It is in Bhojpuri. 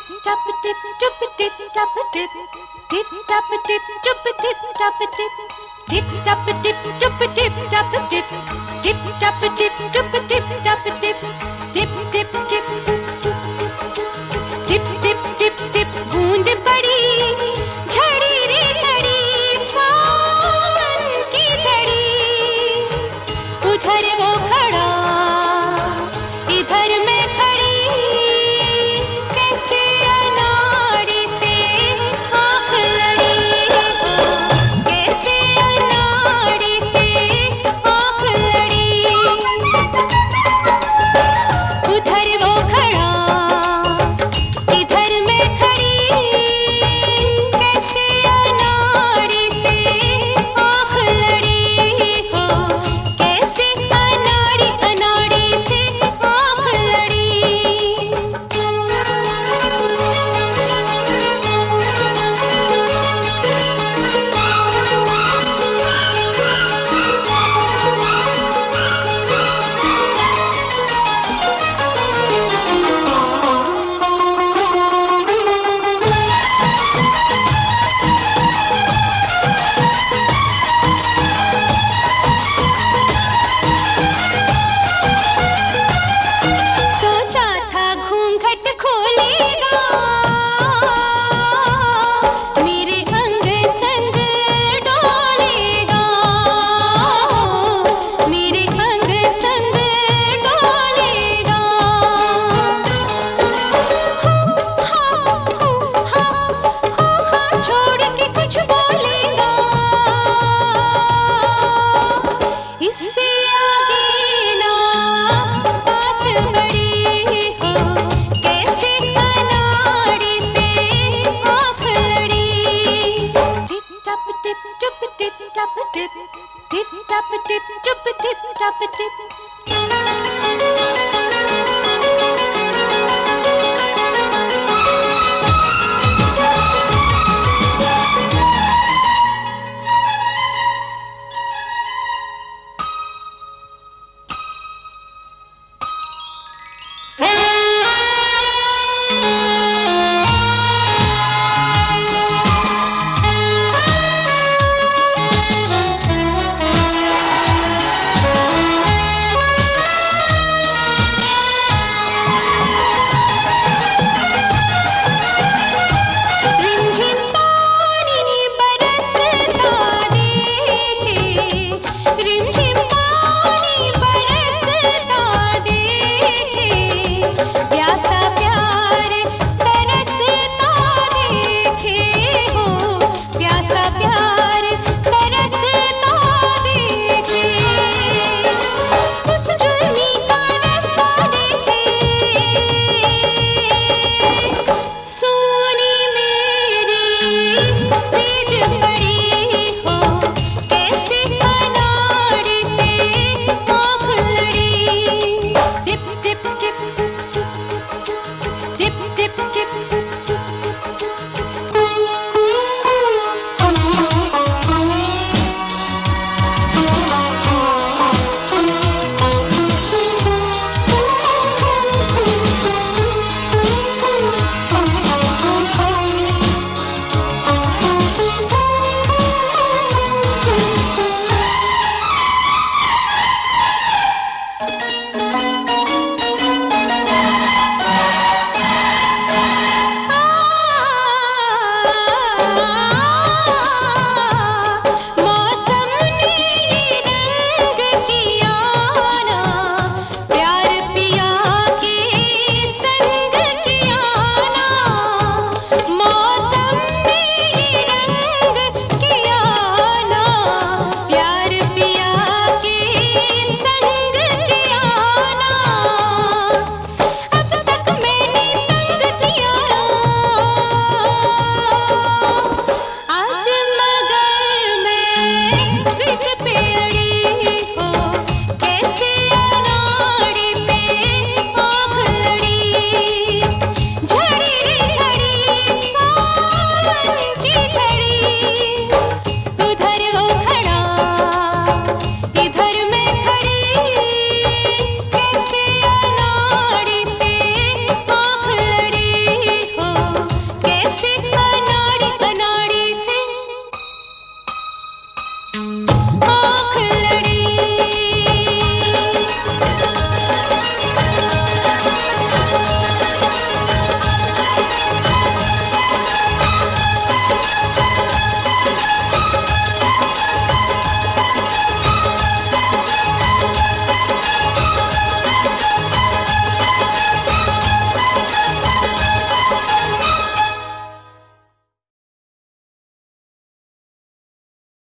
tap tip tup tip tap tip tip tap tip tup tip tap tip tip tap tip tup tip tap tip tip tap tip tup tip tap tip tip tip tip tip tip tip tip बूंद पड़ी झड़ी रे झड़ी सावन की झड़ी उधर वो खड़ा इधर मैं खड़ी कैसे अनाड़ी से आँख लड़ी कैसे अनाड़ी से आँख लड़ी उधर वो खड़ा इधर मैं खड़ी कैसे अनाड़ी से आँख लड़ी हो कैसे अनाड़ी अनाड़ी से आँख लड़ी सोचा था घूंघट खोलेगा मेरे अंग संग डोलेगा मेरे अंग संग डोलेगा छोड़ के कुछ बोलेगा इससे आगे ना बात बड़ी हो कैसे अनाड़ी से आँख लड़ी टिप टप टिप टुप टिप टप टिप टिप टप टिप टुप टिप टप टिप